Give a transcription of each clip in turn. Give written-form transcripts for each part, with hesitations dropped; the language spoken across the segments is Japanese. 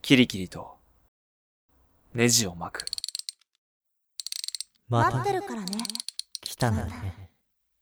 キリキリとネジを巻く。 待ってるからね。 来たんだね。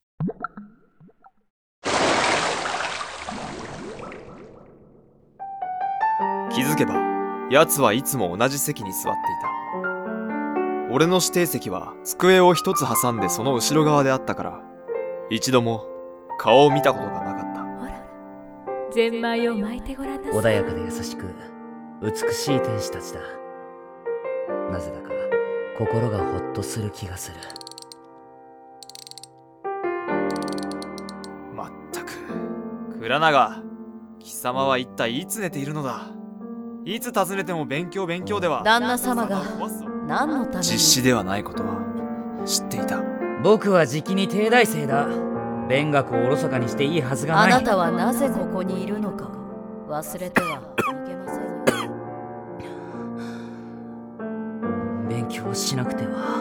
気づけば奴はいつも同じ席に座っていた。俺の指定席は机を一つ挟んでその後ろ側であったから、一度も顔を見たことがなかった。 ほら、ゼンマイを巻いてごらんなさい。 穏やかで優しく美しい天使たちだ。なぜだか心がほっとする気がする。 まったく、倉永、貴様は一体いつ寝ているのだ。いつ訪ねても勉強では。 旦那様が何のために。 実施ではないことは知っていた。 僕はじきに帝大生だ。勉学をおろそかにしていいはずがない。 あなたはなぜここにいるのか忘れてはいけませんよ。 勉強しなくては。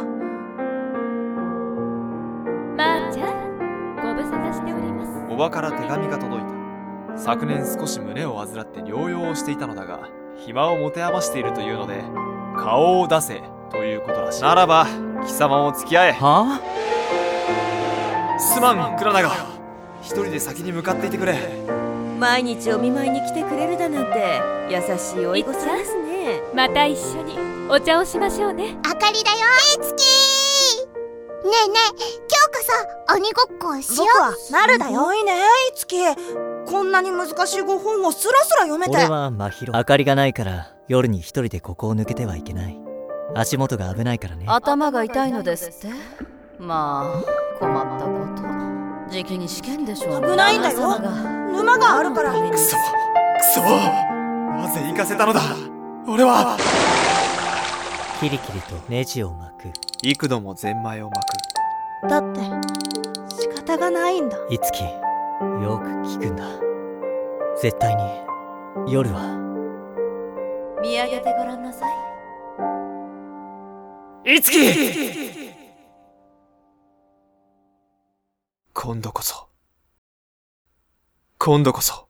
まーちゃん、ご無沙汰しております。 おばから手紙が届いた。昨年少し胸を患って療養をしていたのだが、暇を持て余しているというので、顔を出せということらしい。ならば貴様も付き合え。 はあ、すまん倉永、一人で先に向かっていてくれ。 毎日お見舞いに来てくれるだなんて優しいおい子さんですね。 また一緒にお茶をしましょうね。 あかりだよ。いつきー。ねえねえ、今日こそ鬼ごっこをしよう。 僕はなるだよ。いいね、いつき。こんなに難しいご本をスラスラ読めて。 俺は真宙。明かりがないから夜に一人でここを抜けてはいけない。足元が危ないからね。 頭が痛いのですって。まあ困ったこと。じきに試験でしょう。 危ないんだよ。沼があるから。 くそなぜ行かせたのだ。俺はキリキリとネジを巻く。 幾度もゼンマイを巻く。 だって仕方がないんだ。 いつき、よく聞くんだ。絶対に夜は。 見上げてごらんなさい。 いつき、今度こそ